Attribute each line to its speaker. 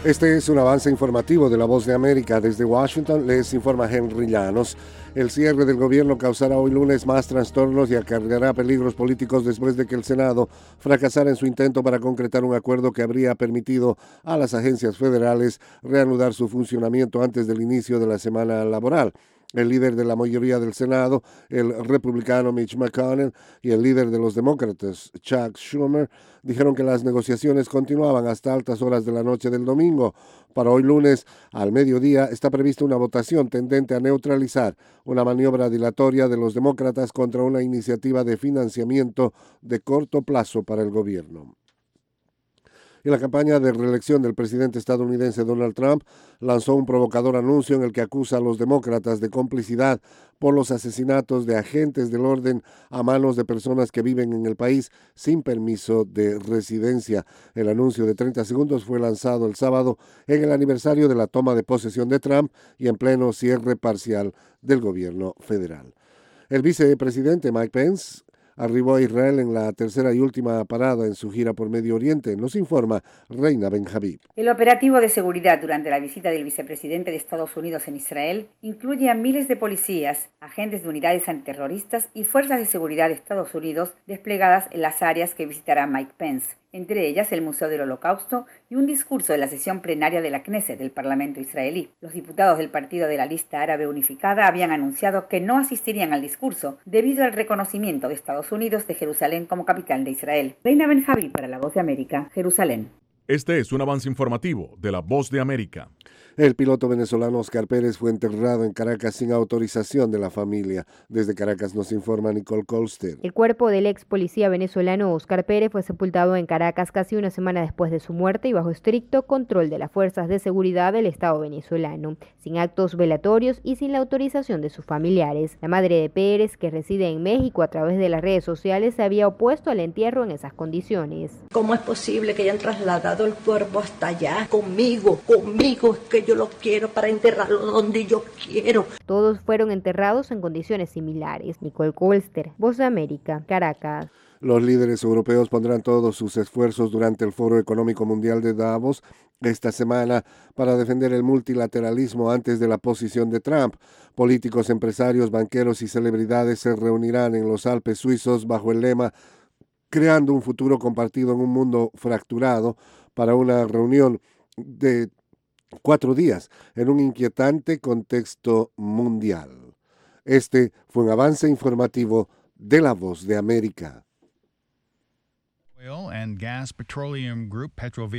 Speaker 1: Este es un avance informativo de La Voz de América. Desde Washington les informa Henry Llanos. El cierre del gobierno causará hoy lunes más trastornos y acarreará peligros políticos después de que el Senado fracasara en su intento para concretar un acuerdo que habría permitido a las agencias federales reanudar su funcionamiento antes del inicio de la semana laboral. El líder de la mayoría del Senado, el republicano Mitch McConnell, y el líder de los demócratas, Chuck Schumer, dijeron que las negociaciones continuaban hasta altas horas de la noche del domingo. Para hoy lunes, al mediodía, está prevista una votación tendente a neutralizar una maniobra dilatoria de los demócratas contra una iniciativa de financiamiento de corto plazo para el gobierno. Y la campaña de reelección del presidente estadounidense Donald Trump lanzó un provocador anuncio en el que acusa a los demócratas de complicidad por los asesinatos de agentes del orden a manos de personas que viven en el país sin permiso de residencia. El anuncio de 30 segundos fue lanzado el sábado en el aniversario de la toma de posesión de Trump y en pleno cierre parcial del gobierno federal. El vicepresidente Mike Pence arribó a Israel en la tercera y última parada en su gira por Medio Oriente. Nos informa Reina Benjamín.
Speaker 2: El operativo de seguridad durante la visita del vicepresidente de Estados Unidos en Israel incluye a miles de policías, agentes de unidades antiterroristas y fuerzas de seguridad de Estados Unidos desplegadas en las áreas que visitará Mike Pence, entre ellas el Museo del Holocausto y un discurso de la sesión plenaria de la Knesset del Parlamento israelí. Los diputados del Partido de la Lista Árabe Unificada habían anunciado que no asistirían al discurso debido al reconocimiento de Estados Unidos de Jerusalén como capital de Israel. Reina Benjamín para La Voz de América, Jerusalén.
Speaker 3: Este es un avance informativo de La Voz de América.
Speaker 1: El piloto venezolano Oscar Pérez fue enterrado en Caracas sin autorización de la familia. Desde Caracas nos informa Nicole Colster.
Speaker 4: El cuerpo del ex policía venezolano Oscar Pérez fue sepultado en Caracas casi una semana después de su muerte y bajo estricto control de las fuerzas de seguridad del Estado venezolano, sin actos velatorios y sin la autorización de sus familiares. La madre de Pérez, que reside en México, a través de las redes sociales se había opuesto al entierro en esas condiciones.
Speaker 5: ¿Cómo es posible que hayan trasladado el cuerpo hasta allá? Conmigo, es que yo lo quiero para enterrarlo donde yo quiero.
Speaker 4: Todos fueron enterrados en condiciones similares. Nicole Colster, Voz de América, Caracas.
Speaker 1: Los líderes europeos pondrán todos sus esfuerzos durante el Foro Económico Mundial de Davos esta semana para defender el multilateralismo antes de la posición de Trump. Políticos, empresarios, banqueros y celebridades se reunirán en los Alpes suizos bajo el lema "Creando un futuro compartido en un mundo fracturado", para una reunión de 4 días en un inquietante contexto mundial. Este fue un avance informativo de La Voz de América.
Speaker 6: Oil and Gas Petroleum Group,